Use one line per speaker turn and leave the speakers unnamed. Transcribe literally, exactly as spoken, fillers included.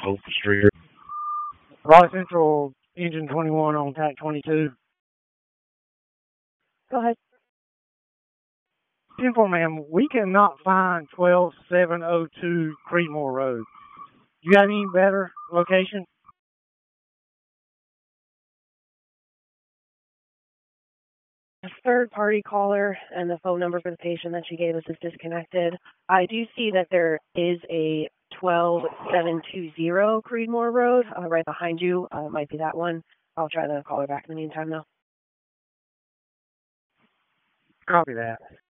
Hope Street.
Raleigh Central, engine twenty-one on tank twenty-two.
Go ahead.
ten four, ma'am, we cannot find twelve seven oh two Creedmoor Road. You got any better location?
A third-party caller and the phone number for the patient that she gave us is disconnected. I do see that there is a twelve seven two zero Creedmoor Road uh, right behind you. Uh, it might be that one. I'll try to call her back in the meantime, though.
Copy that.